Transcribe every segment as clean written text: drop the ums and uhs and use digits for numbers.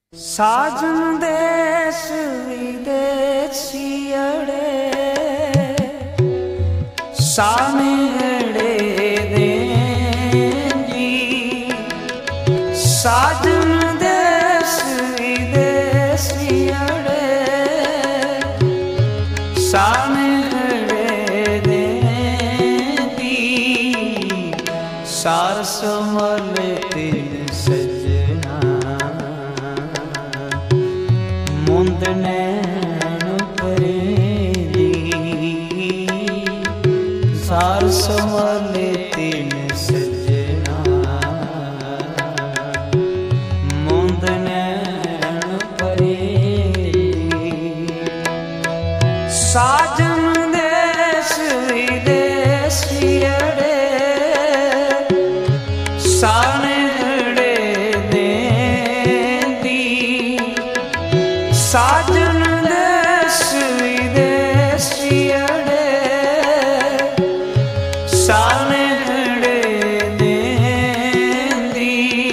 साजन देश विदेशियड़े सानेड़े देंगी। साजन देश विदेशियड़े सानेड़े देंगी। सार संभल तीन सजना मुंद नैन परेंदी। सार संभाले तीन सजना मुंद नैन परेंदी। साजन देश विदेशियड़े सानेड़े देंदी। साजन देश विदेशियड़े सानेड़े देंदी।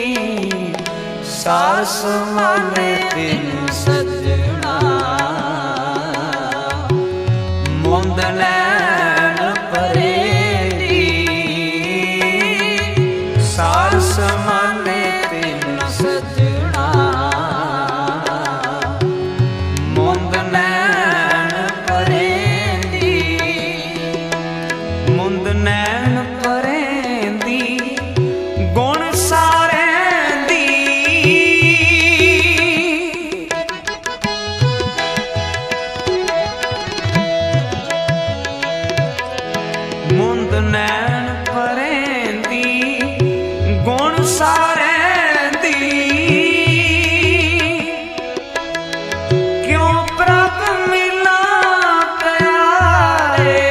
सार संभाले तीन सजना मुंद नैन परेंदी। सार संभाले तीन सजना मुंद नैन परेंदी। मुंद नैन परेंदी गुण सारें दी। मुंद नैन परेंदी गुण सारें दी। क्यों प्रभ मिला प्यारे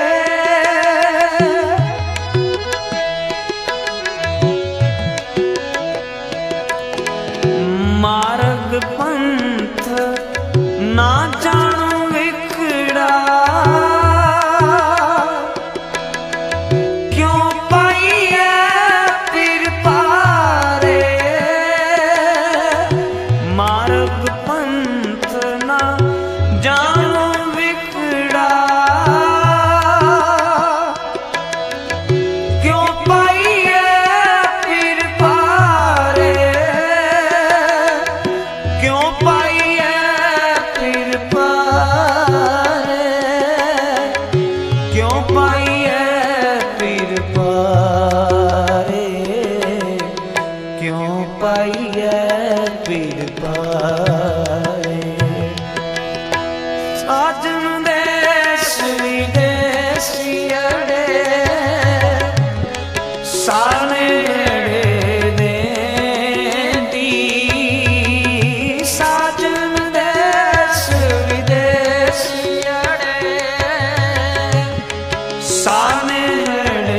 मार्ग पंथ ना जानू विखड़ा। क्यों पाइए फिर पारे मार्ग पंथ ना जानू विखड़ा। क्यों पाइए फिर पारे क्यों पाइए फिर पारे क्यों पाइए फिर पारे क्यों पाइए फिर पारे। साजन देश विदेशियड़े सानेड़े देंदी। साजन देश विदेशियड़े सानेड़े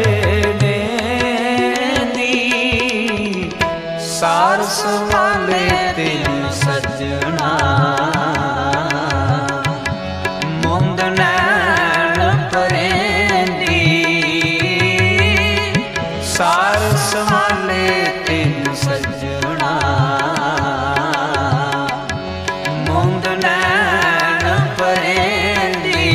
देंदी। सार संभाले तीन सजना मुंद नैन परेंदी। सार संभाले तीन सजना मुंद नैन परेंदी।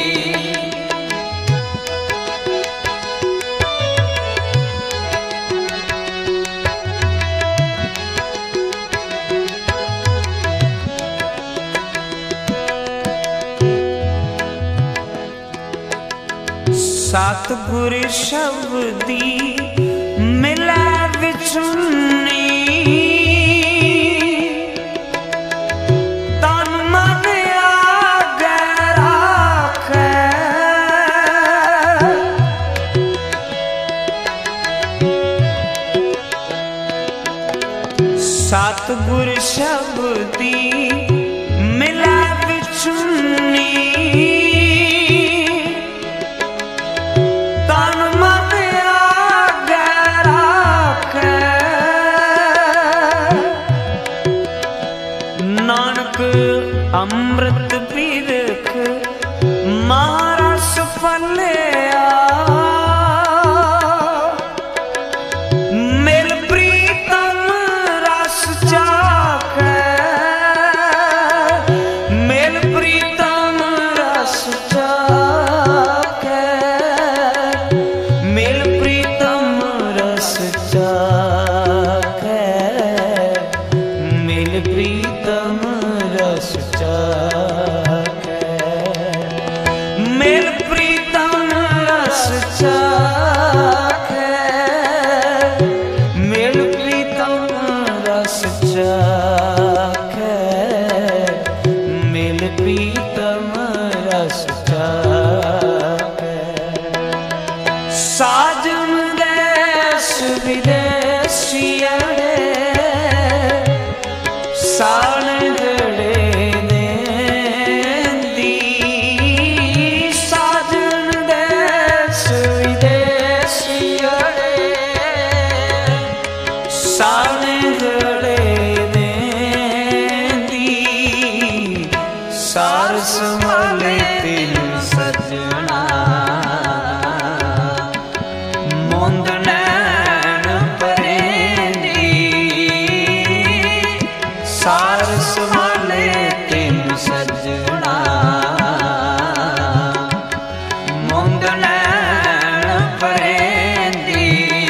सतगुर शब्दी मिलै विचुन्नी। तन मन आगे राखै सतगुर शब्दी मिलै विचुन्नी। तन मन आगे राखै नानक अमृत पीरख महारस फलिया। मिल प्रीतम रस चाखै चाखै मिल प्रीतम रस चाखै मिल प्रीतम रस चाखै मिल प्रीतम रस चाखै मिल प्रीतम रस चाखै साजन देश विदेशियड़े साण गड़े देंदी साजन देश विदेशियड़े साण गड़े देंदी सार संभाले तेन सजना मुंद नैन परेंदी सार संभाले तेन सजना मुंद नैन परेंदी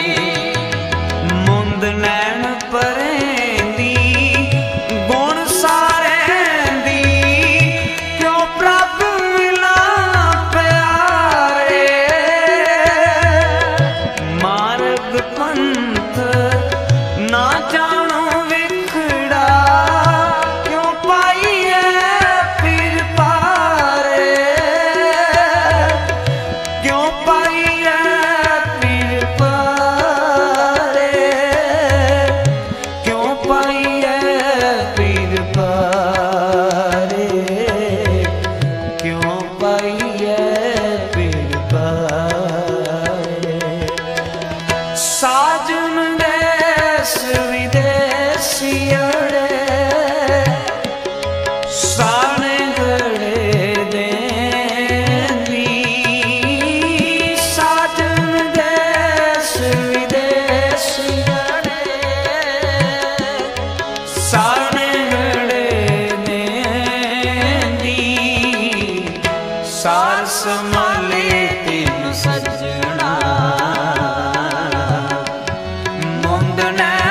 मुंद नैन परेंदी गुण सारेंदी क्यों प्रभ मिला प्यारे मार्ग पंथ ना जानो विखड़ा क्यों पाइए फिर पारे क्यों पाइए फिर पारे क्यों पाइए फिर पारे क्यों पाइए फिर पारे साजन देश विदेशियड़े साण गड़े देंदी साजन देश विदेशियड़े साण गड़े देंदी सार संभाले तेन सजना मुंद नैन